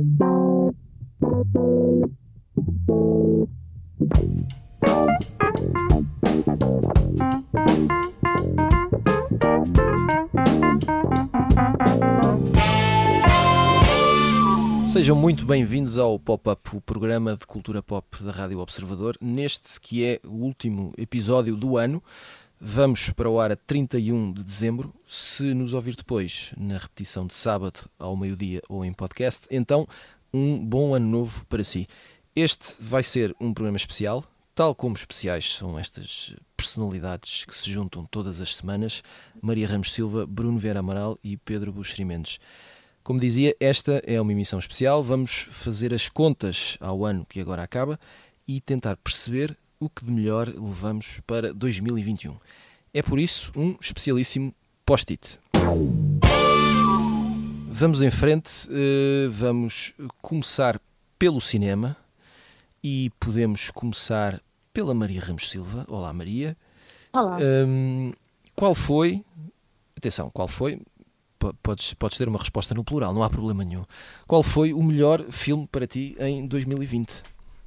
Sejam muito bem-vindos ao Pop-Up, o programa de cultura pop da Rádio Observador. Neste que é o último episódio do ano, vamos para o ar a 31 de dezembro. Se nos ouvir depois, na repetição de sábado ao meio-dia ou em podcast, então um bom ano novo para si. Este vai ser um programa especial, tal como especiais são estas personalidades que se juntam todas as semanas: Maria Ramos Silva, Bruno Vieira Amaral e Pedro Buxeri Mendes. Como dizia, esta é uma emissão especial. Vamos fazer as contas ao ano que agora acaba e tentar perceber o que de melhor levamos para 2021. É por isso um especialíssimo post-it. Vamos em frente, vamos começar pelo cinema e podemos começar pela Maria Ramos Silva. Olá, Maria. Olá. Qual foi... Atenção, qual foi... Podes ter uma resposta no plural, não há problema nenhum. Qual foi o melhor filme para ti em 2020?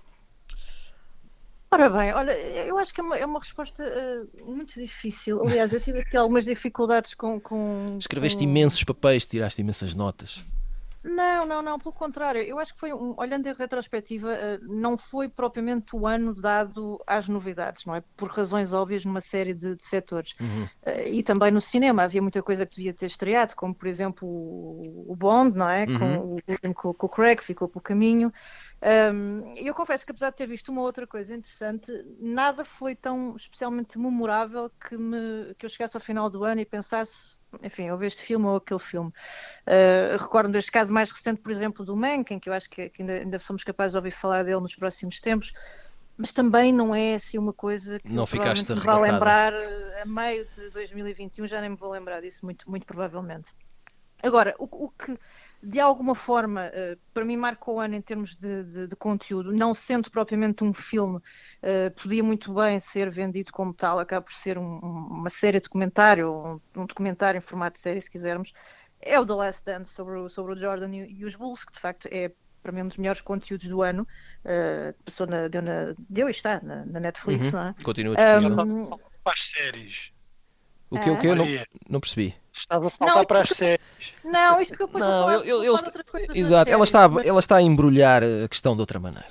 Ora bem, olha, eu acho que é uma resposta muito difícil. Aliás, eu tive aqui algumas dificuldades com... Escreveste imensos papéis, tiraste imensas notas. Não, pelo contrário. Eu acho que foi, olhando em retrospectiva, não foi propriamente o ano dado às novidades, não é? Por razões óbvias numa série de setores. E também no cinema havia muita coisa que devia ter estreado, como por exemplo o Bond, não é? Com o Craig, ficou pelo caminho. Eu confesso que apesar de ter visto uma outra coisa interessante, nada foi tão especialmente memorável que eu chegasse ao final do ano e pensasse, enfim, houve este filme ou aquele filme. Recordo deste caso mais recente, por exemplo, do Mank, em que eu acho que ainda somos capazes de ouvir falar dele nos próximos tempos, mas também não é assim uma coisa que não ficaste me vá lembrar a meio de 2021, já nem me vou lembrar disso, muito provavelmente. Agora, o que de alguma forma para mim marcou o ano em termos de conteúdo, não sendo propriamente um filme, podia muito bem ser vendido como tal, acaba por ser uma série de documentário, um documentário em formato de série, se quisermos, é o The Last Dance sobre o Jordan e os Bulls, que de facto é para mim um dos melhores conteúdos do ano. Passou deu e está na Netflix, não é? Continua disponível. Para as séries. O que eu não percebi. Estás a saltar para as séries. Não, isto porque eu depois outras coisas. Exato, ela está a embrulhar a questão de outra maneira.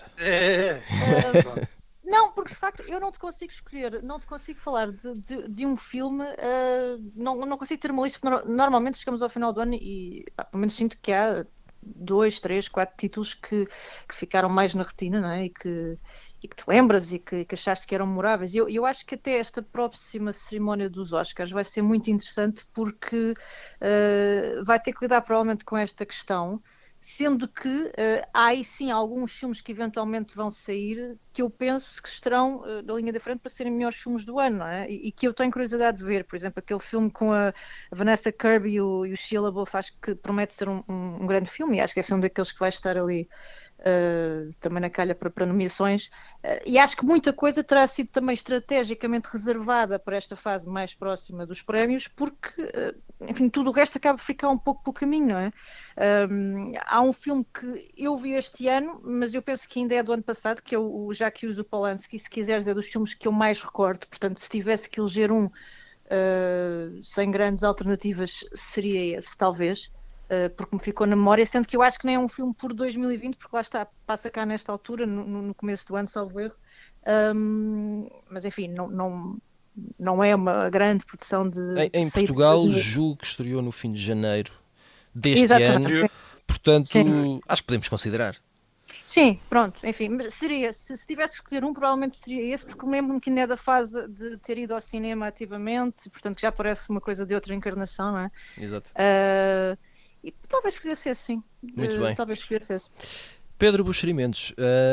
Não, porque de facto eu não te consigo escolher, não te consigo falar de um filme, não consigo ter uma lista, porque normalmente chegamos ao final do ano e pelo menos sinto que há 2, 3, 4 títulos que ficaram mais na retina, não é? E que te lembras e que achaste que eram memoráveis. Eu acho que até esta próxima cerimónia dos Oscars vai ser muito interessante porque vai ter que lidar provavelmente com esta questão, sendo que há aí sim alguns filmes que eventualmente vão sair que eu penso que estarão na linha da frente para serem melhores filmes do ano, não é? E que eu tenho curiosidade de ver. Por exemplo, aquele filme com a Vanessa Kirby e o Shia LaBeouf, acho que promete ser um grande filme e acho que deve ser um daqueles que vai estar ali também na calha para nomeações, e acho que muita coisa terá sido também estrategicamente reservada para esta fase mais próxima dos prémios, porque enfim, tudo o resto acaba por ficar um pouco pelo caminho, não é? Há um filme que eu vi este ano, mas eu penso que ainda é do ano passado, que é o J'accuse do Polanski, se quiseres, é dos filmes que eu mais recordo. Portanto, se tivesse que eleger sem grandes alternativas, seria esse, talvez. Porque me ficou na memória, sendo que eu acho que nem é um filme por 2020, porque lá está, passa cá nesta altura, no começo do ano, salvo erro, mas enfim, não é uma grande produção de... Em Portugal, julgo que estreou no fim de janeiro deste ano, portanto, sim, acho que podemos considerar. Sim, pronto, enfim, mas seria, se tivesse que escolher um, provavelmente seria esse, porque lembro-me que ainda é da fase de ter ido ao cinema ativamente, e, portanto, já parece uma coisa de outra encarnação, não é? Exato. E talvez escolhesse esse, sim. Muito bem. Talvez escolhesse esse. Pedro Buxeri Mendes,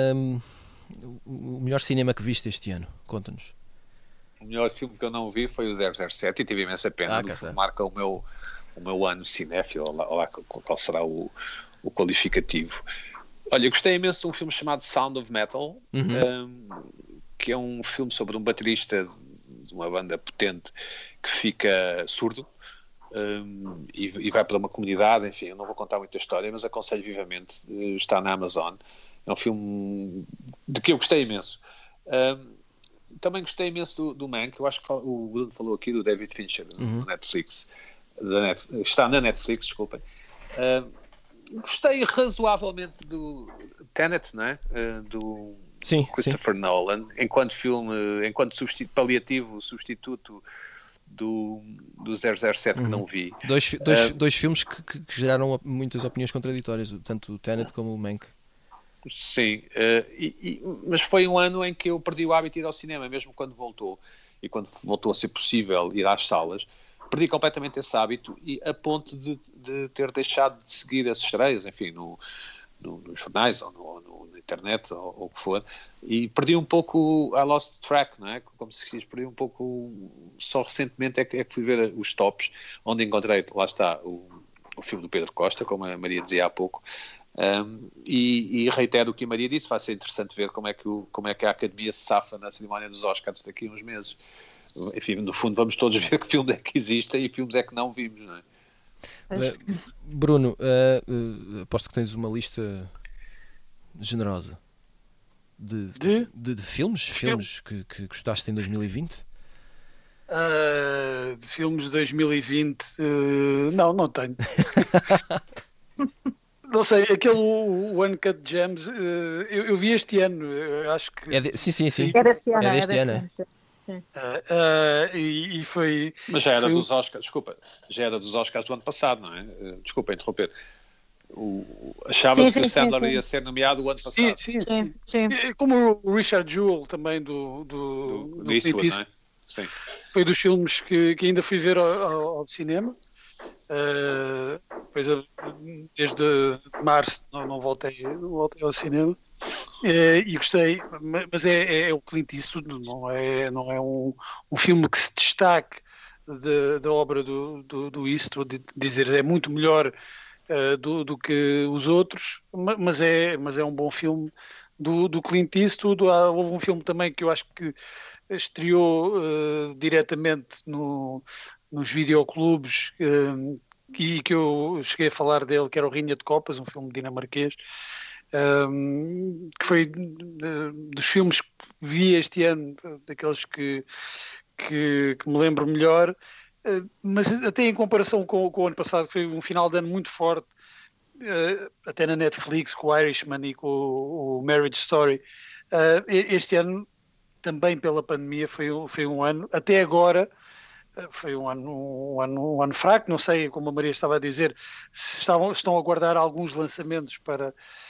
o melhor cinema que viste este ano? Conta-nos. O melhor filme que eu não vi foi o 007 e tive imensa pena. Marca o meu ano cinéfilo. Lá qual será o qualificativo. Olha, eu gostei imenso de um filme chamado Sound of Metal, que é um filme sobre um baterista de uma banda potente que fica surdo. e vai para uma comunidade, enfim, eu não vou contar muita história, mas aconselho vivamente, está na Amazon. É um filme de que eu gostei imenso. Também gostei imenso do Mank, eu acho que o Bruno falou aqui do David Fincher, no Netflix. Está na Netflix, desculpem. Gostei razoavelmente do Tenet, não é? Do Christopher Nolan, enquanto filme, enquanto paliativo, substituto do 007 que não vi. Dois filmes que geraram muitas opiniões contraditórias, tanto o Tenet como o Mank. Sim, mas foi um ano em que eu perdi o hábito de ir ao cinema, mesmo quando voltou, e quando voltou a ser possível ir às salas, perdi completamente esse hábito, e a ponto de ter deixado de seguir as estreias, enfim, nos jornais ou na internet ou o que for, e perdi um pouco I lost track, não é? Como se diz, perdi um pouco, só recentemente é que fui ver os tops, onde encontrei, lá está, o filme do Pedro Costa, como a Maria dizia há pouco. E reitero o que a Maria disse, vai ser interessante ver como é que a Academia se safa na cerimónia dos Oscars daqui a uns meses. Enfim, no fundo vamos todos ver que filmes é que existem e filmes é que não vimos, não é? Bruno, aposto que tens uma lista generosa de filmes que gostaste em 2020. De filmes de 2020 não tenho. Não sei, aquele Uncut Gems, eu vi este ano, acho que... Sim. É deste ano. É deste ano. Sim. E foi... Mas já era dos Oscars, desculpa, já era dos Oscars do ano passado, não é? Desculpa interromper. Achava-se que o Sandler ia ser nomeado o ano passado. Sim. Como o Richard Jewell também do Eastwood, não é? Sim. Foi dos filmes que ainda fui ver ao cinema. Pois desde março não voltei ao cinema, e gostei, mas é o Clint Eastwood, não é um filme que se destaque da obra do Eastwood, de dizer é muito melhor do que os outros, mas é um bom filme do Clint Eastwood. Houve um filme também que eu acho que estreou diretamente nos videoclubes, e que eu cheguei a falar dele, que era o Rinha de Copas, um filme dinamarquês, que foi dos filmes que vi este ano, daqueles que me lembro melhor, mas até em comparação com o ano passado, que foi um final de ano muito forte, até na Netflix, com o Irishman e com o Marriage Story. Este ano, também pela pandemia, foi um ano, até agora, foi um ano fraco. Não sei, como a Maria estava a dizer, se estão a guardar alguns lançamentos para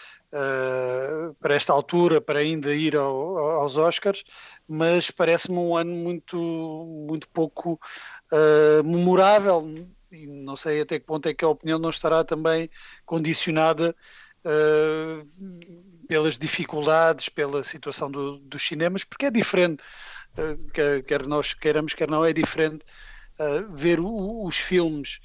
esta altura, para ainda ir aos Oscars, mas parece-me um ano muito, muito pouco memorável, e não sei até que ponto é que a opinião não estará também condicionada pelas dificuldades, pela situação dos cinemas, porque é diferente, quer nós queiramos, quer não, é diferente ver os filmes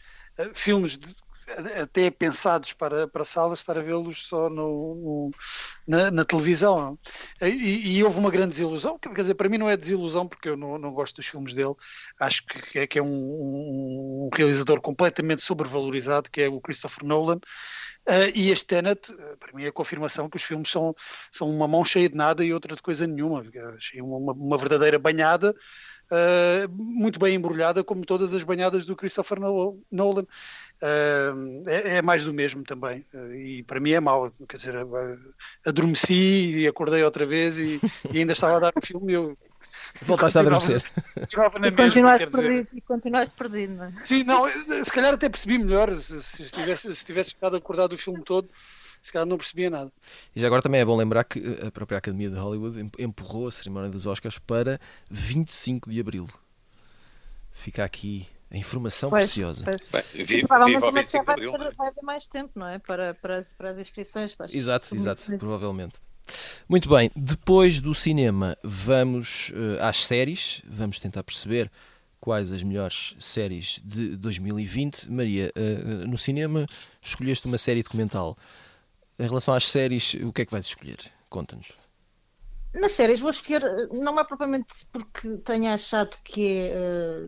até pensados para salas, estar a vê-los só na televisão. E houve uma grande desilusão, quer dizer, para mim não é desilusão, porque eu não gosto dos filmes dele. Acho que é um realizador completamente sobrevalorizado, que é o Christopher Nolan. E este Tenet, para mim, é a confirmação que os filmes são uma mão cheia de nada e outra de coisa nenhuma. Achei uma verdadeira banhada, muito bem embrulhada, como todas as banhadas do Christopher Nolan. É mais do mesmo também, e para mim é mau. Quer dizer, adormeci e acordei outra vez e ainda estava a dar o filme e eu voltaste a adormecer. E continuaste perdido, não é? Sim, não, se calhar até percebi melhor. Se tivesse ficado acordado o filme todo, se calhar não percebia nada. E já agora também é bom lembrar que a própria Academia de Hollywood empurrou a cerimónia dos Oscars para 25 de Abril. Fica aqui a informação preciosa. Provavelmente vai haver mais tempo, não é? Para as inscrições. Exato, provavelmente. Muito bem, depois do cinema vamos às séries, vamos tentar perceber quais as melhores séries de 2020. Maria, no cinema escolheste uma série documental. Em relação às séries, o que é que vais escolher? Conta-nos. Nas séries vou escolher, não é propriamente porque tenha achado que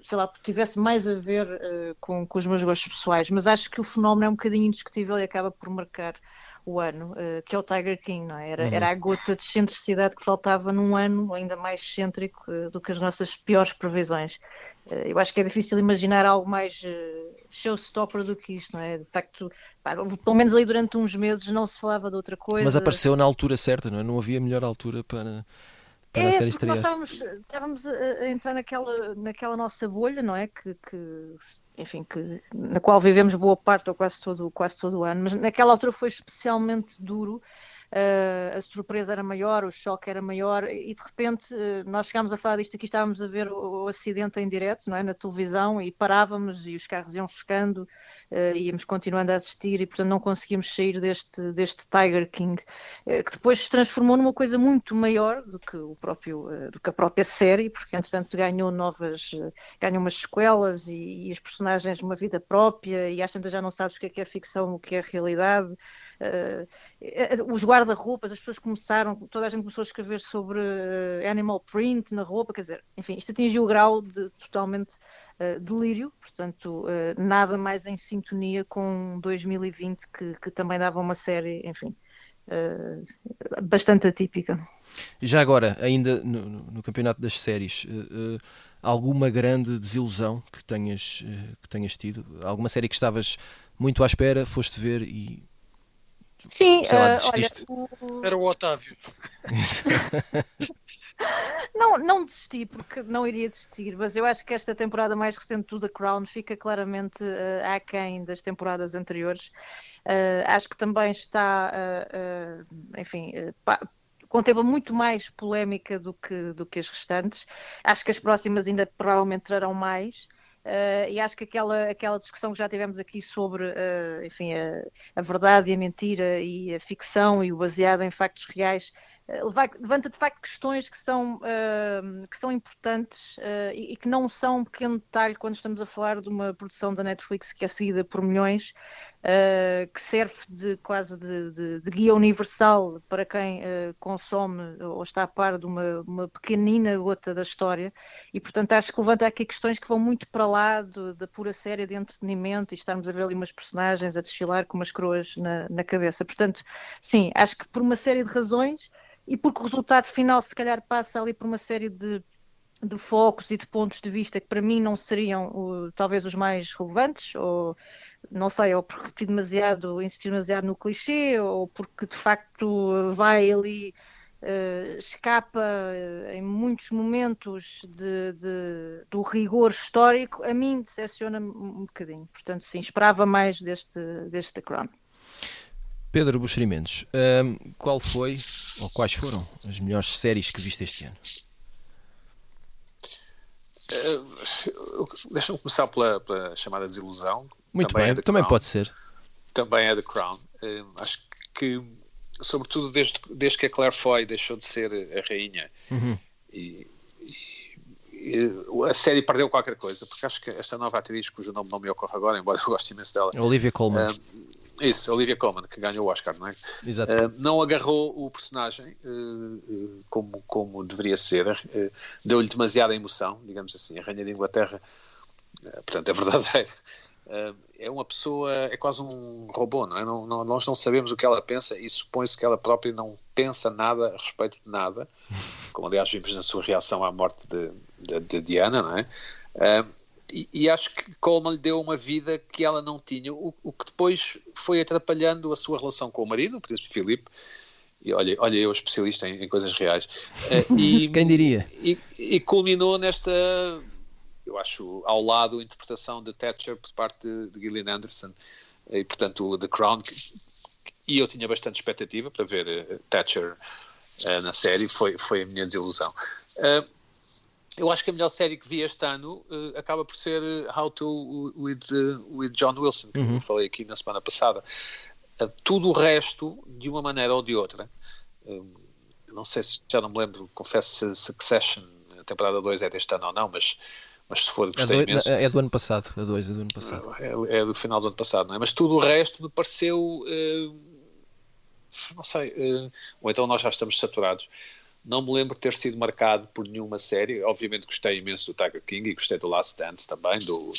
sei lá, tivesse mais a ver com os meus gostos pessoais, mas acho que o fenómeno é um bocadinho indiscutível e acaba por marcar o ano, que é o Tiger King, não é? Era a gota de excentricidade que faltava num ano ainda mais excêntrico do que as nossas piores previsões. Eu acho que é difícil imaginar algo mais showstopper do que isto, não é? De facto, pelo menos ali durante uns meses não se falava de outra coisa. Mas apareceu na altura certa, não é? Não havia melhor altura para a série estrear. Nós estávamos a entrar naquela nossa bolha, não é? Enfim, na qual vivemos boa parte ou quase todo o ano, mas naquela altura foi especialmente duro. A surpresa era maior, o choque era maior e de repente nós chegámos a falar disto aqui, estávamos a ver o acidente em direto, não é? Na televisão, e parávamos e os carros iam chocando, íamos continuando a assistir e portanto não conseguimos sair deste Tiger King, que depois se transformou numa coisa muito maior do que a própria série, porque entretanto ganhou umas sequelas e as personagens uma vida própria e às tantas já não sabes o que é ficção, o que é realidade. Os guarda-roupas, as pessoas toda a gente começou a escrever sobre animal print na roupa, quer dizer, enfim, isto atingiu o grau de totalmente delírio, portanto, nada mais em sintonia com 2020, que também dava uma série, enfim, bastante atípica. E já agora, ainda no campeonato das séries, alguma grande desilusão que tenhas tido? Alguma série que estavas muito à espera, foste ver e... Sim, sei lá, desististe? Olha, Era o Otávio. Não desisti, porque não iria desistir, mas eu acho que esta temporada mais recente do The Crown fica claramente aquém das temporadas anteriores. Acho que também está, enfim, conteve muito mais polémica do que as restantes. Acho que as próximas ainda provavelmente trarão mais. E acho que aquela discussão que já tivemos aqui sobre enfim, a verdade e a mentira e a ficção e o baseado em factos reais levanta de facto questões que são importantes e que não são um pequeno detalhe quando estamos a falar de uma produção da Netflix que é seguida por milhões, que serve quase de guia universal para quem consome ou está a par de uma pequenina gota da história, e portanto acho que levanta aqui questões que vão muito para lá da pura série de entretenimento e estarmos a ver ali umas personagens a desfilar com umas coroas na cabeça. Portanto, sim, acho que por uma série de razões e porque o resultado final se calhar passa ali por uma série de focos e de pontos de vista que para mim não seriam talvez os mais relevantes, ou não sei, ou porque insistir demasiado no clichê, ou porque de facto vai ali, escapa em muitos momentos do rigor histórico, a mim decepciona-me um bocadinho. Portanto, sim, esperava mais deste The Crown. Pedro Buxeri Mendes, qual foi ou quais foram as melhores séries que viste este ano? Deixa-me começar pela chamada desilusão. Muito bem, também pode ser. Também é The Crown. Acho que, sobretudo desde que a Claire Foy deixou de ser a rainha, e a série perdeu qualquer coisa, porque acho que esta nova atriz, cujo nome não me ocorre agora, embora eu goste imenso dela, Olivia Colman. Olivia Colman, que ganhou o Oscar, não é? Exato. Não agarrou o personagem como deveria ser, deu-lhe demasiada emoção, digamos assim. A Rainha de Inglaterra, portanto, é verdadeiro. É uma pessoa, é quase um robô, não é? Nós não sabemos o que ela pensa e supõe-se que ela própria não pensa nada a respeito de nada, como aliás vimos na sua reação à morte de Diana, não é? E acho que Colman lhe deu uma vida que ela não tinha, o que depois foi atrapalhando a sua relação com o marido, o príncipe Filipe. E olha eu especialista em coisas reais. Quem diria? E culminou nesta, eu acho, ao lado, a interpretação de Thatcher por parte de Gillian Anderson, e portanto The Crown, e eu tinha bastante expectativa para ver Thatcher na série, foi a minha desilusão. Eu acho que a melhor série que vi este ano acaba por ser How to with John Wilson, que eu falei aqui na semana passada. Tudo o resto, de uma maneira ou de outra, não sei se já não me lembro, confesso se Succession, a temporada 2 é deste ano ou não, mas se for, gostei imenso. É do ano passado, a 2 é do ano passado. É do final do ano passado, não é? Mas tudo o resto me pareceu, não sei, ou então nós já estamos saturados, Não me lembro de ter sido marcado por nenhuma série. Obviamente gostei imenso do Tiger King e gostei do Last Dance também,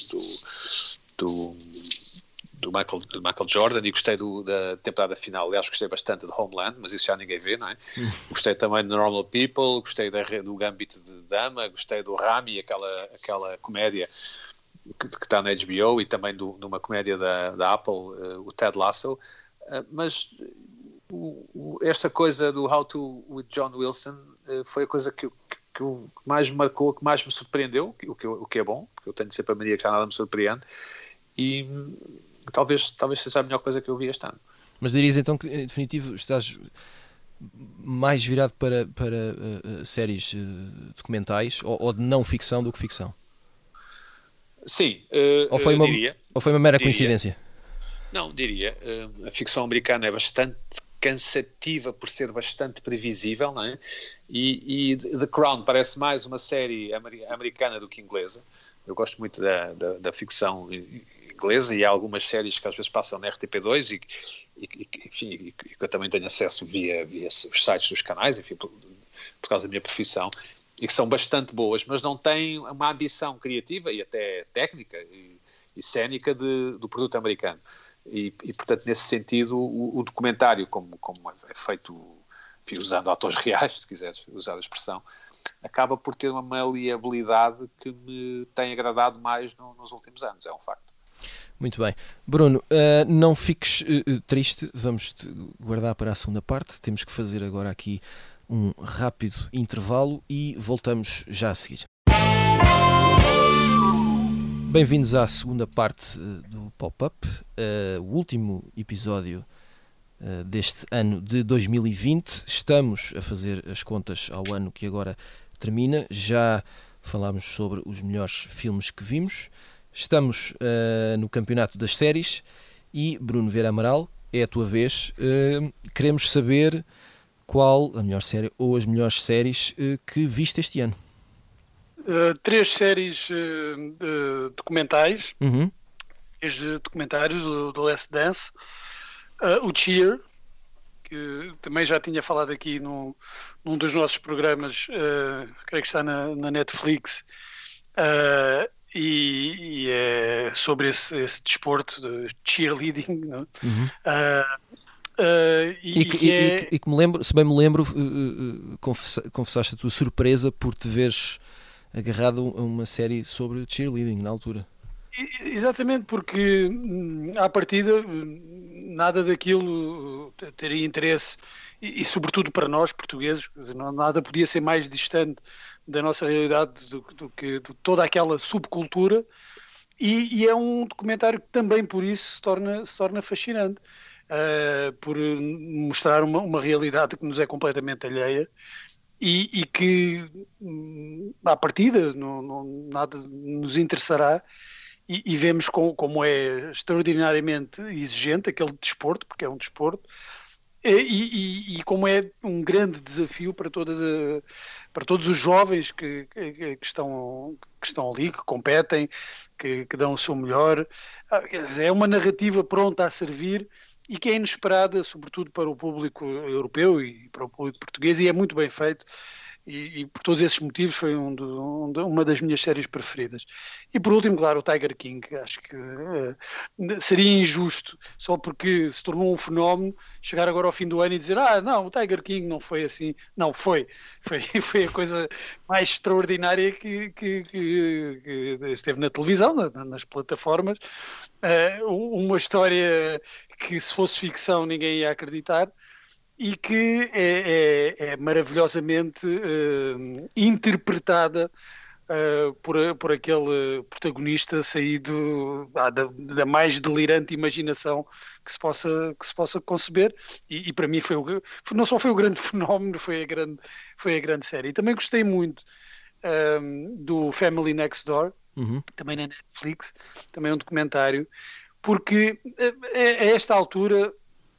do Michael Jordan, e gostei da temporada final. Aliás, gostei bastante de Homeland, mas isso já ninguém vê, não é? Gostei também de Normal People, gostei do Gambit de Dama, gostei do Rami, aquela comédia que está na HBO, e também de uma comédia da Apple, o Ted Lasso. Mas esta coisa do How to with John Wilson foi a coisa que mais me marcou, que mais me surpreendeu, o que é bom, porque eu tenho sempre a mania que já nada me surpreende, e talvez seja a melhor coisa que eu vi este ano. Mas dirias então que, em definitivo, estás mais virado para séries documentais ou de não ficção do que ficção? Sim, diria. Ou foi uma mera coincidência? Não, diria. A ficção americana é bastante cansativa por ser bastante previsível, não é? E The Crown parece mais uma série americana do que inglesa. Eu gosto muito da ficção inglesa, e há algumas séries que às vezes passam na RTP2 e que eu também tenho acesso via os sites dos canais, enfim, por causa da minha profissão, e que são bastante boas, mas não têm uma ambição criativa e até técnica e cénica do produto americano. E portanto, nesse sentido, o documentário, como é feito, enfim, usando autores reais, se quiseres usar a expressão, acaba por ter uma maleabilidade que me tem agradado mais nos últimos anos, é um facto. Muito bem. Bruno, não fiques triste, vamos-te guardar para a segunda parte. Temos que fazer agora aqui um rápido intervalo e voltamos já a seguir. Bem-vindos à segunda parte do Pop-Up, o último episódio deste ano de 2020. Estamos a fazer as contas ao ano que agora termina. Já falámos sobre os melhores filmes que vimos. Estamos no campeonato das séries e, Bruno Vieira Amaral, é a tua vez. Queremos saber qual a melhor série ou as melhores séries que viste este ano. 3 séries documentais, documentários, o The Last Dance, o Cheer, que também já tinha falado aqui num dos nossos programas, creio que está na Netflix, e é sobre esse desporto de cheerleading, não? E que me lembro, se bem me lembro, confessaste a tua surpresa por te veres agarrado a uma série sobre cheerleading na altura. Exatamente, porque à partida nada daquilo teria interesse, e sobretudo para nós portugueses, nada podia ser mais distante da nossa realidade do que de toda aquela subcultura, e é um documentário que também por isso se torna fascinante, por mostrar uma realidade que nos é completamente alheia, e que à partida nada nos interessará, e vemos como é extraordinariamente exigente aquele desporto, porque é um desporto, e como é um grande desafio para todos os jovens que estão ali, que competem, que dão o seu melhor. É uma narrativa pronta a servir e que é inesperada, sobretudo para o público europeu e para o público português, e é muito bem feito. E por todos esses motivos foi uma das minhas séries preferidas. E por último, claro, o Tiger King. Acho que seria injusto, só porque se tornou um fenómeno, chegar agora ao fim do ano e dizer não, o Tiger King não foi assim. Não, foi a coisa mais extraordinária que esteve na televisão, nas plataformas. Uma história que, se fosse ficção, ninguém ia acreditar, e que é maravilhosamente interpretada por aquele protagonista saído da mais delirante imaginação que se possa conceber, e para mim não só foi o grande fenómeno, foi a grande série. E também gostei muito do Family Next Door, também na Netflix, também é um documentário, porque a esta altura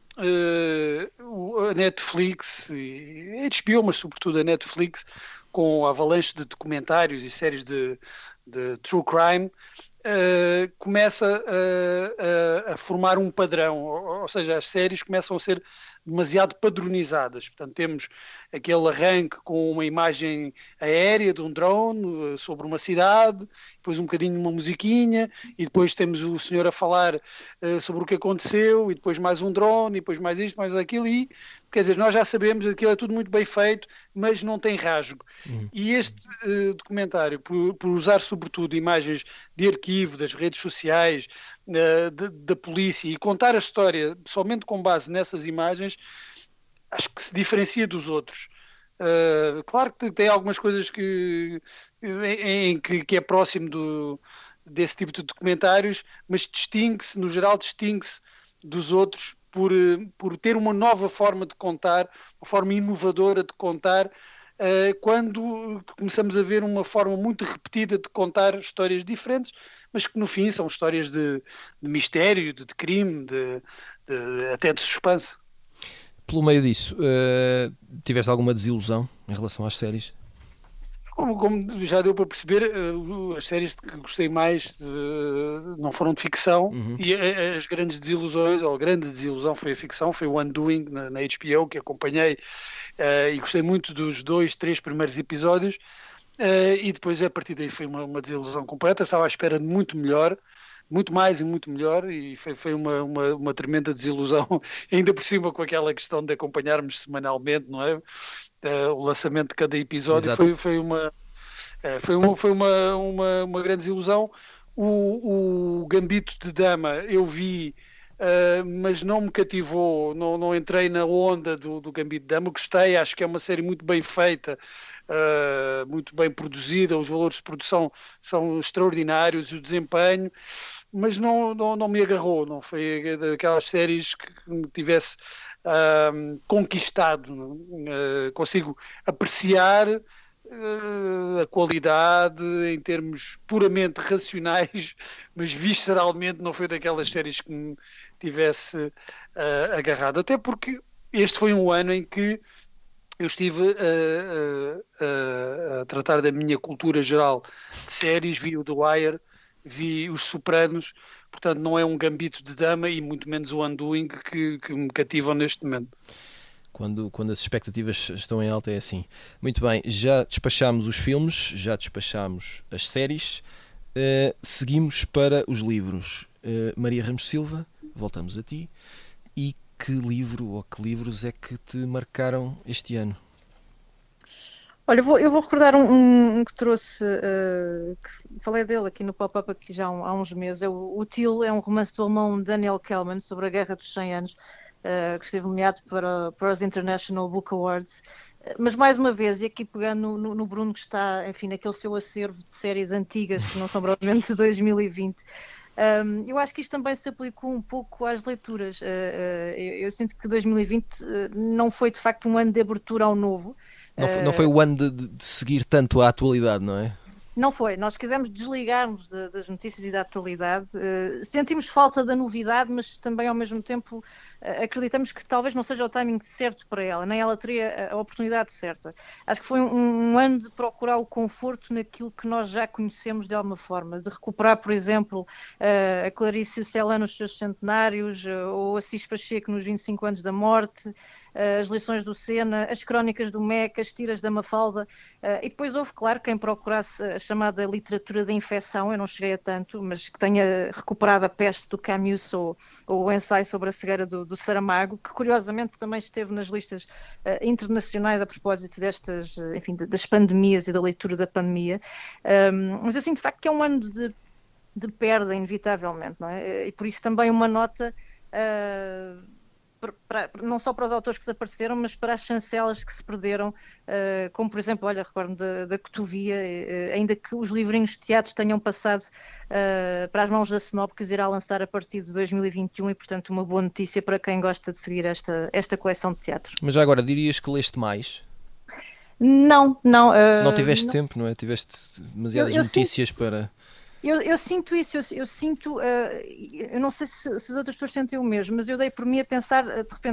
a Netflix e a HBO, mas sobretudo a Netflix, com a avalanche de documentários e séries de de true crime, começa a formar um padrão, ou seja, as séries começam a ser demasiado padronizadas. Portanto, temos aquele arranque com uma imagem aérea de um drone sobre uma cidade, depois um bocadinho de uma musiquinha, e depois temos o senhor a falar sobre o que aconteceu, e depois mais um drone, e depois mais isto, mais aquilo, e quer dizer, nós já sabemos, aquilo é tudo muito bem feito, mas não tem rasgo. E este documentário, por usar sobretudo imagens de arquivo, das redes sociais, da polícia, e contar a história somente com base nessas imagens, acho que se diferencia dos outros. Claro que tem algumas coisas que é próximo desse tipo de documentários, mas no geral distingue-se dos outros por ter uma nova forma de contar, uma forma inovadora de contar, quando começamos a ver uma forma muito repetida de contar histórias diferentes, mas que no fim são histórias de mistério, de crime, até de suspense. Pelo meio disso, tiveste alguma desilusão em relação às séries? Como já deu para perceber, as séries que gostei mais não foram de ficção, e as grandes desilusões, ou a grande desilusão foi a ficção, foi o Undoing na HBO, que acompanhei, e gostei muito dos 2, 3 primeiros episódios, e depois a partir daí foi uma desilusão completa. Estava à espera de muito melhor, muito mais e muito melhor, e foi uma tremenda desilusão, ainda por cima com aquela questão de acompanharmos semanalmente, não é? O lançamento de cada episódio. Exato. foi uma grande desilusão. O Gambito de Dama eu vi, mas não me cativou, não entrei na onda do Gambito de Dama. Gostei, acho que é uma série muito bem feita, muito bem produzida, os valores de produção são extraordinários, o desempenho, mas não me agarrou, não foi daquelas séries que me tivesse conquistado. Consigo apreciar a qualidade em termos puramente racionais, mas visceralmente não foi daquelas séries que me tivesse agarrado, até porque este foi um ano em que eu estive a tratar da minha cultura geral de séries, vi o The Wire, vi Os Sopranos, portanto não é um Gambito de Dama e muito menos o Undoing que me cativam neste momento. Quando as expectativas estão em alta é assim. Muito bem, já despachámos os filmes, já despachámos as séries, seguimos para os livros. Maria Ramos Silva, voltamos a ti. E que livro ou que livros é que te marcaram este ano? Olha, eu vou recordar um que trouxe, que falei dele aqui no Pop-Up aqui já há uns meses. O Till é um romance do alemão Daniel Kellman sobre a Guerra dos 100 Anos, que esteve nomeado para os International Book Awards. Mas mais uma vez, e aqui pegando no Bruno, que está, enfim, naquele seu acervo de séries antigas que não são provavelmente de 2020, eu acho que isto também se aplicou um pouco às leituras. Eu sinto que 2020 não foi de facto um ano de abertura ao novo. Não foi o ano de seguir tanto a atualidade, não é? Não foi. Nós quisemos desligar-nos das notícias e da atualidade. Sentimos falta da novidade, mas também ao mesmo tempo acreditamos que talvez não seja o timing certo para ela, nem ela teria a oportunidade certa. Acho que foi um ano de procurar o conforto naquilo que nós já conhecemos de alguma forma, de recuperar, por exemplo, a Clarice e o Cela nos seus centenários, ou a Cis Pacheco nos 25 anos da morte, as lições do Sena, as crónicas do Meca, as tiras da Mafalda, e depois houve, claro, quem procurasse a chamada literatura da infecção. Eu não cheguei a tanto, mas que tenha recuperado a Peste do Camus ou o ensaio sobre a cegueira do Saramago, que curiosamente também esteve nas listas internacionais a propósito destas, enfim, das pandemias e da leitura da pandemia. Mas eu sinto de facto que é um ano de perda, inevitavelmente, não é? E por isso também uma nota não só para os autores que desapareceram, mas para as chancelas que se perderam, como por exemplo, olha, recordo da Cotovia, ainda que os livrinhos de teatro tenham passado para as mãos da Snob, que os irá lançar a partir de 2021, e portanto uma boa notícia para quem gosta de seguir esta coleção de teatro. Mas já agora, dirias que leste mais? Não. Não tiveste tempo, não é? Tiveste demasiadas notícias para... Eu sinto isso, eu sinto, eu não sei se as outras pessoas sentem o mesmo, mas eu dei por mim a pensar, de repente,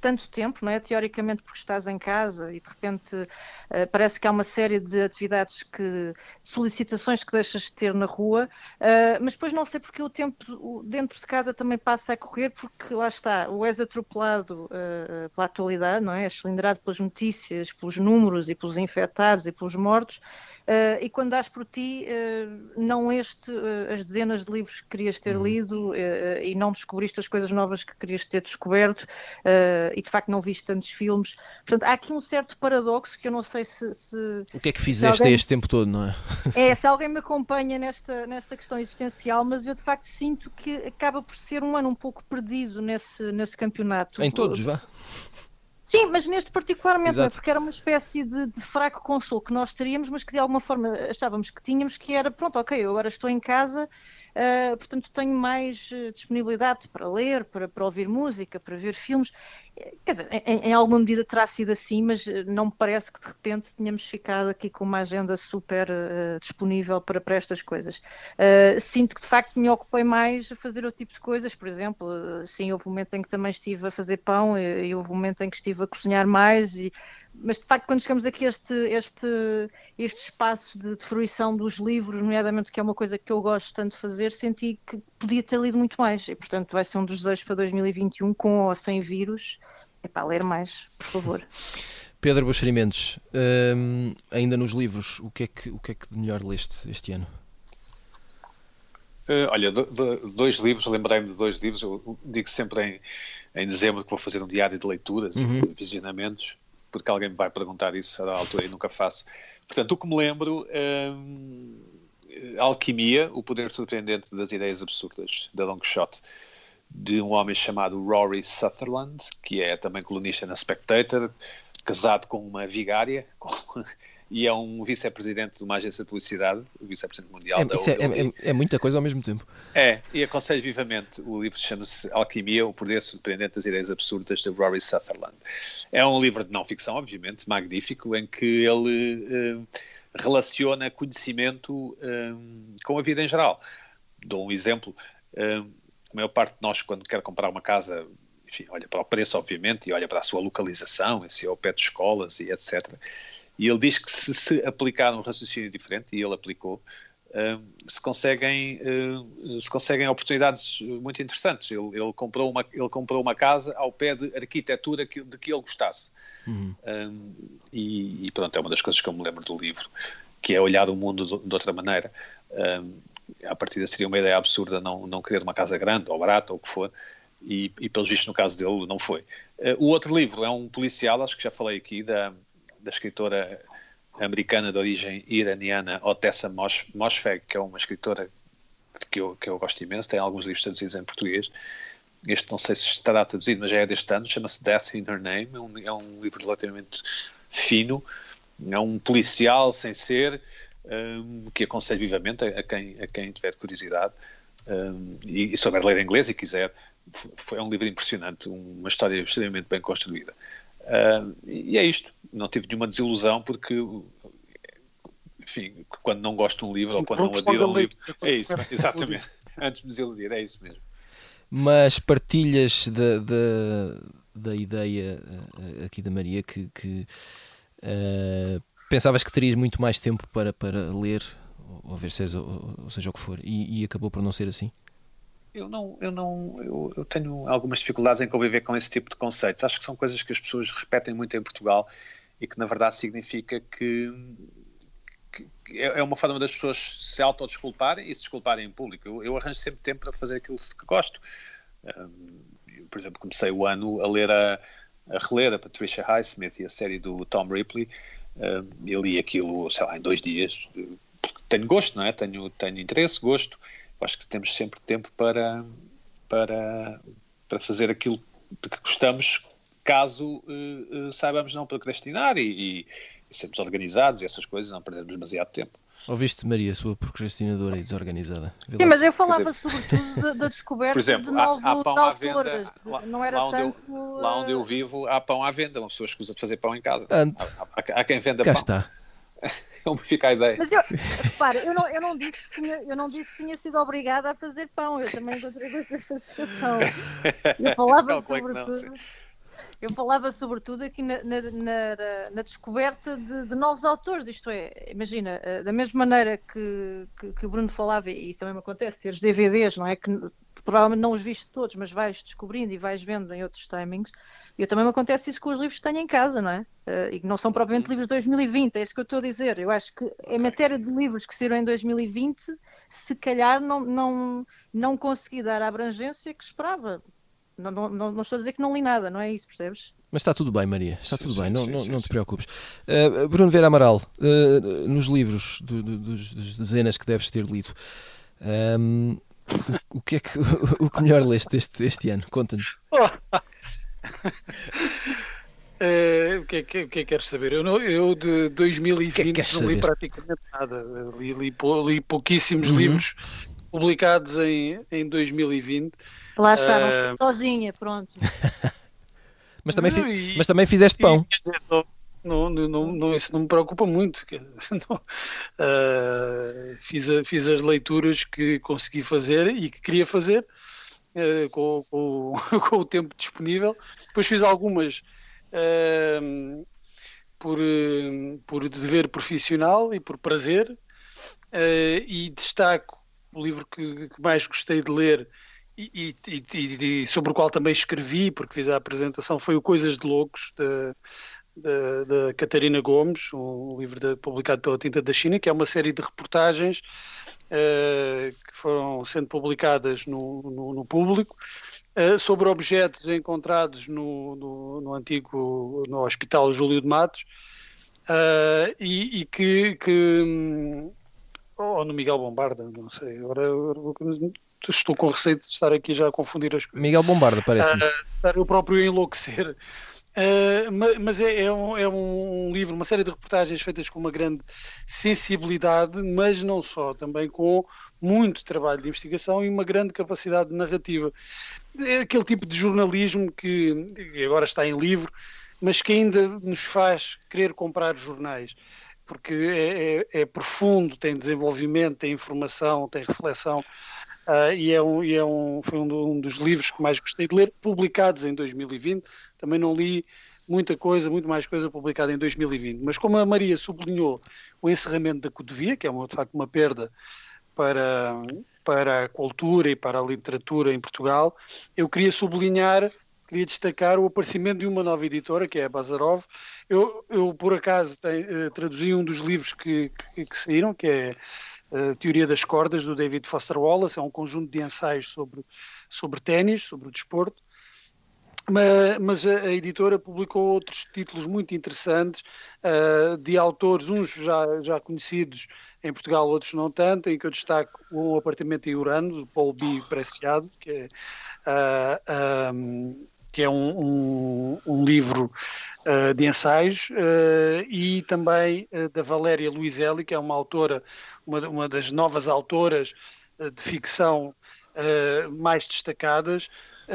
tanto tempo, não é? Teoricamente porque estás em casa e de repente parece que há uma série de atividades solicitações que deixas de ter na rua, mas depois não sei porque o tempo dentro de casa também passa a correr, porque lá está, ou és atropelado pela atualidade, não é? És cilindrado pelas notícias, pelos números e pelos infectados e pelos mortos, e quando dás por ti, não leste as dezenas de livros que querias ter lido e não descobriste as coisas novas que querias ter descoberto, e de facto não viste tantos filmes. Portanto, há aqui um certo paradoxo que eu não sei se o que é que fizeste este tempo todo, não é? Se alguém me acompanha nesta questão existencial, mas eu de facto sinto que acaba por ser um ano um pouco perdido nesse campeonato. Em todos, vá. Sim, mas neste particularmente, Exato. porque era uma espécie de fraco consolo que nós teríamos, mas que de alguma forma achávamos que tínhamos, que era, pronto, ok, eu agora estou em casa, portanto tenho mais disponibilidade para ler, para ouvir música, para ver filmes. Quer dizer, em alguma medida terá sido assim, mas não me parece que de repente tenhamos ficado aqui com uma agenda super disponível para estas coisas. Sinto que de facto me ocupei mais a fazer outro tipo de coisas, por exemplo, sim, houve um momento em que também estive a fazer pão e houve um momento em que estive a cozinhar mais, mas de facto quando chegamos aqui a este espaço de fruição dos livros, nomeadamente, que é uma coisa que eu gosto tanto de fazer, senti que podia ter lido muito mais e portanto vai ser um dos desejos para 2021, com ou sem vírus, é para ler mais, por favor. Pedro Buxeri Mendes, ainda nos livros, o que é que de melhor leste este ano? Olha, dois livros, lembrei-me de dois livros. Eu digo sempre em dezembro que vou fazer um diário de leituras e de visionamentos, porque alguém me vai perguntar isso à altura e nunca faço. Portanto, o que me lembro, Alquimia, o poder surpreendente das ideias absurdas, da Don Quixote, de um homem chamado Rory Sutherland, que é também colunista na Spectator, casado com uma vigária, e é um vice-presidente de uma agência de publicidade, o vice-presidente mundial da é muita coisa ao mesmo tempo. E aconselho vivamente. O livro chama-se Alquimia, o poder surpreendente das ideias absurdas, de Rory Sutherland. É um livro de não-ficção, obviamente, magnífico, em que ele relaciona conhecimento com a vida em geral. Dou um exemplo. A maior parte de nós, quando quer comprar uma casa, enfim, olha para o preço, obviamente, e olha para a sua localização, se é ao pé de escolas e etc., e ele diz que se aplicar um raciocínio diferente, e ele aplicou, se conseguem oportunidades muito interessantes. Ele comprou uma casa ao pé de arquitetura de que ele gostasse. E pronto, é uma das coisas que eu me lembro do livro, que é olhar o mundo de outra maneira. A partida seria uma ideia absurda não querer uma casa grande, ou barata, ou o que for, e pelos vistos no caso dele não foi. O outro livro é um policial, acho que já falei aqui, da escritora americana de origem iraniana, Ottessa Moshfegh, que é uma escritora que eu gosto imenso, tem alguns livros traduzidos em português. Este não sei se estará traduzido, mas já é deste ano, chama-se Death in Her Name, é um livro relativamente fino, é um policial sem ser, que aconselho vivamente a quem tiver curiosidade e souber ler inglês e quiser. É um livro impressionante, uma história extremamente bem construída. E é isto, não tive nenhuma desilusão, porque enfim, quando não gosto de um livro ou quando não adiro a um livro, é isso, exatamente, antes de me desiludir, é isso mesmo. Mas partilhas da ideia aqui da Maria que pensavas que terias muito mais tempo para ler ou ver seja o que for, e acabou por não ser assim? Eu tenho algumas dificuldades em conviver com esse tipo de conceitos. Acho que são coisas que as pessoas repetem muito em Portugal e que na verdade significa que é uma forma das pessoas se autodesculparem e se desculparem em público. Eu arranjo sempre tempo para fazer aquilo que gosto. Por exemplo, comecei o ano a reler a Patricia Highsmith e a série do Tom Ripley. Eu li aquilo, sei lá, em 2 dias. Tenho gosto, não é? Tenho interesse, gosto. Acho que temos sempre tempo para fazer aquilo de que gostamos, caso saibamos não procrastinar e sermos organizados e essas coisas, não perdermos demasiado tempo. Ouviste, Maria, sua procrastinadora e desorganizada? Sim, mas eu falava sobretudo da descoberta, por exemplo, de novos há pão à venda, autores. Não era lá onde eu vivo há pão à venda, uma pessoa escusa de fazer pão em casa. Há quem venda cá pão. Está. Como fica a ideia. Mas repara, eu não disse que tinha sido obrigada a fazer pão. Eu também encontrei coisas para fazer pão. Eu falava sobretudo. Eu falava sobretudo aqui na descoberta de novos autores, isto é, imagina, da mesma maneira que o Bruno falava, e isso também me acontece, teres DVDs, não é? Que provavelmente não os viste todos, mas vais descobrindo e vais vendo em outros timings. Eu também me acontece isso com os livros que tenho em casa, não é? E que não são propriamente livros de 2020, é isso que eu estou a dizer. Eu acho que em matéria de livros que saíram em 2020, se calhar não consegui dar a abrangência que esperava. Não estou a dizer que não li nada, não é isso, percebes? Mas está tudo bem, Maria, está tudo bem, não te preocupes. Bruno Vieira Amaral, nos livros dos dezenas que deves ter lido, o que melhor leste este ano? Conta-nos. O que é que queres saber? Eu de 2020 não li praticamente nada. Li pouquíssimos livros publicados em 2020. Lá está, sozinha, pronto. Mas também fizeste pão. Isso não me preocupa muito. Fiz as leituras que consegui fazer e que queria fazer com o tempo disponível. Depois fiz algumas por dever profissional e por prazer, e destaco o livro que mais gostei de ler e sobre o qual também escrevi, porque fiz a apresentação, foi o Coisas de Loucos, da Catarina Gomes, um livro publicado pela Tinta da China, que é uma série de reportagens que foram sendo publicadas no Público, sobre objetos encontrados no antigo Hospital Júlio de Matos, ou no Miguel Bombarda, não sei, agora estou com receio de estar aqui já a confundir as coisas. Miguel Bombarda, parece-me. Estar eu próprio a enlouquecer. Mas é um livro, uma série de reportagens feitas com uma grande sensibilidade, mas não só, também com muito trabalho de investigação e uma grande capacidade narrativa. É aquele tipo de jornalismo que agora está em livro, mas que ainda nos faz querer comprar jornais, porque é profundo, tem desenvolvimento, tem informação, tem reflexão. Foi um dos livros que mais gostei de ler, publicados em 2020. Também não li muito mais coisa publicada em 2020. Mas como a Maria sublinhou o encerramento da Codovia, que é de facto uma perda para a cultura e para a literatura em Portugal, eu queria destacar o aparecimento de uma nova editora, que é a Bazarov. Eu por acaso, traduzi um dos livros que saíram, que é a Teoria das Cordas, do David Foster Wallace. É um conjunto de ensaios sobre ténis, sobre o desporto, mas a editora publicou outros títulos muito interessantes, de autores, uns já conhecidos em Portugal, outros não tanto, em que eu destaco Um Apartamento em Urano, de Paul B. Preciado, que é um livro de ensaios, e também da Valéria Luiselli, que é uma autora, uma das novas autoras de ficção mais destacadas,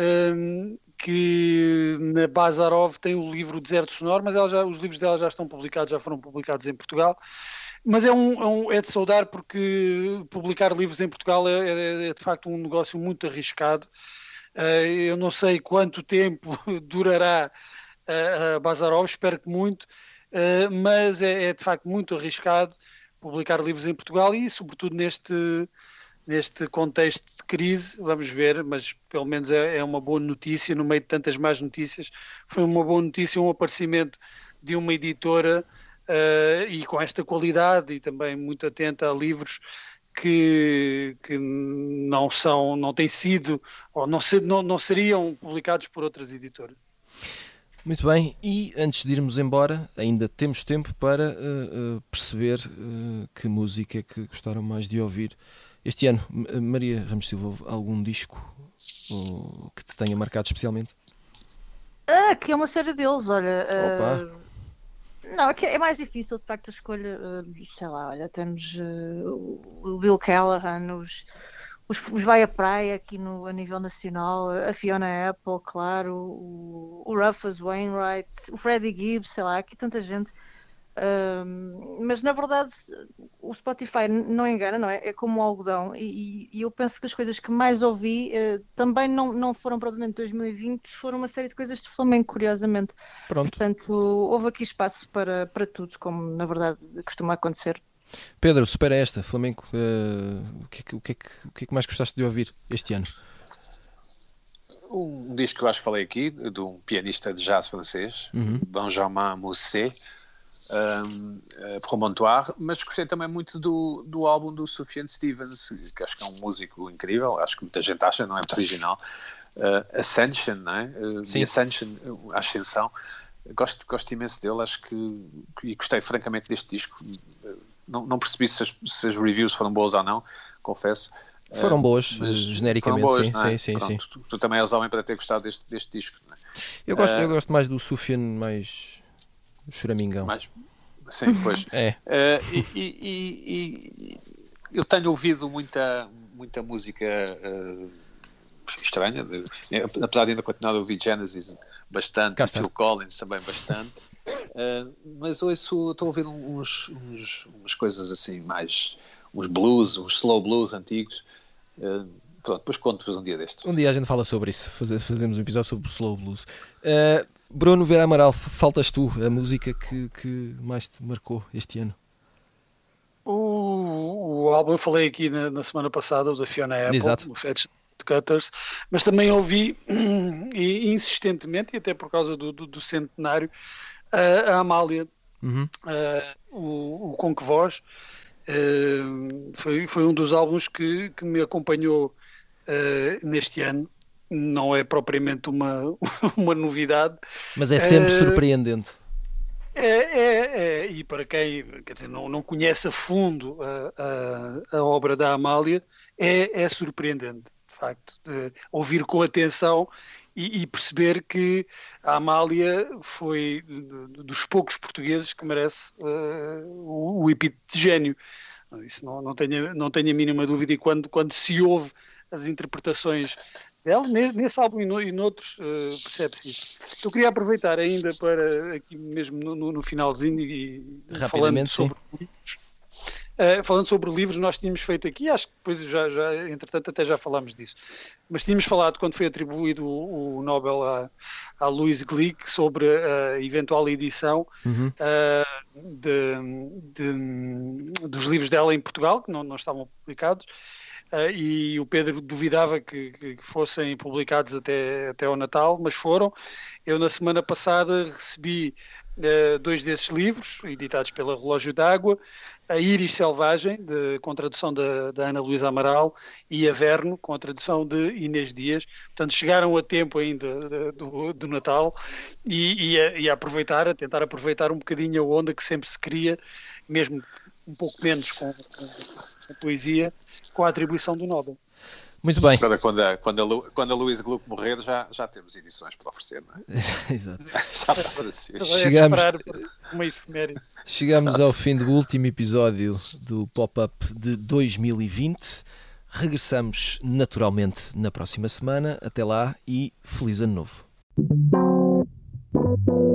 que na Bazarov tem o livro Deserto Sonoro, mas os livros dela já estão publicados, já foram publicados em Portugal. Mas é de saudar, porque publicar livros em Portugal é de facto um negócio muito arriscado. Eu não sei quanto tempo durará a Bazarov, espero que muito, mas é de facto muito arriscado publicar livros em Portugal, e sobretudo neste contexto de crise. Vamos ver, mas pelo menos é uma boa notícia no meio de tantas más notícias. Foi uma boa notícia, um aparecimento de uma editora e com esta qualidade, e também muito atenta a livros que não têm sido, ou não seriam publicados por outras editoras. Muito bem, e antes de irmos embora, ainda temos tempo para perceber que música é que gostaram mais de ouvir este ano. Maria Ramos Silva, houve algum disco que te tenha marcado especialmente? Que é uma série deles, olha. Opa! Não, é mais difícil, de facto, a escolha. Sei lá, olha, temos o Bill Callahan, os Vai à Praia aqui a nível nacional, a Fiona Apple, claro, o Rufus Wainwright, o Freddie Gibbs, sei lá, aqui tanta gente. Mas na verdade o Spotify não engana, não é? É como um algodão, e eu penso que as coisas que mais ouvi também não foram propriamente 2020, foram uma série de coisas de Flamengo, curiosamente. Pronto. Portanto, houve aqui espaço para tudo, como na verdade costuma acontecer. Pedro, supera esta, Flamengo, o que é que mais gostaste de ouvir este ano? Um disco que eu acho que falei aqui, de um pianista de jazz francês, Benjamin Mousset, Promontoire, mas gostei também muito do álbum do Sufjan Stevens, que acho que é um músico incrível, acho que muita gente acha, não é muito original. Ascension, não é? The Ascension, a Ascensão. Gosto imenso dele, acho que e gostei francamente deste disco. Não percebi se as reviews foram boas ou não, confesso. Foram boas, genericamente, foram boas, sim, não é? sim. Tu também és homem para ter gostado deste disco, não é? Eu gosto mais do Sufjan, mais choramingão. Sim, pois. É. Eu tenho ouvido muita música estranha, apesar de ainda continuar a ouvir Genesis bastante, Phil Collins também bastante, mas estou a ouvir umas coisas assim mais, uns blues, uns slow blues antigos. Pronto, depois conto-vos um dia destes. Um dia a gente fala sobre isso, fazemos um episódio sobre o slow blues. Bruno Vera Amaral, faltas tu, a música que mais te marcou este ano? O álbum eu falei aqui na semana passada, o da Fiona Apple, exato. O Fetch Cutters, mas também ouvi e insistentemente, e até por causa do centenário, a Amália, o Com Que Voz. Foi um dos álbuns que me acompanhou neste ano. Não é propriamente uma novidade, mas é sempre surpreendente. E para quem, quer dizer, não conhece a fundo a obra da Amália, é surpreendente, de facto, de ouvir com atenção e perceber que a Amália foi dos poucos portugueses que merece o epíteto de gênio. Isso não tenho a mínima dúvida, e quando se ouve as interpretações dela, nesse álbum e noutros, percebe-se isso. Eu queria aproveitar ainda para, aqui mesmo no finalzinho, e falando sobre livros, nós tínhamos feito aqui, acho que depois entretanto até já falámos disso, mas tínhamos falado quando foi atribuído o Nobel a Louise Glück sobre a eventual edição dos livros dela em Portugal, que não estavam publicados. E o Pedro duvidava que fossem publicados até ao Natal, mas foram. Eu na semana passada recebi 2 desses livros, editados pela Relógio d'Água, a Íris Selvagem, com tradução da Ana Luísa Amaral, e Averno, com a tradução de Inês Dias. Portanto, chegaram a tempo ainda do Natal, e a tentar aproveitar um bocadinho a onda que sempre se cria, mesmo um pouco menos com a poesia, com a atribuição do Nobel. Muito bem. Quando a Louise Glück morrer, já temos edições para oferecer, não é? Exato. Chegamos ao fim do último episódio do Pop-Up de 2020. Regressamos naturalmente na próxima semana. Até lá e feliz ano novo.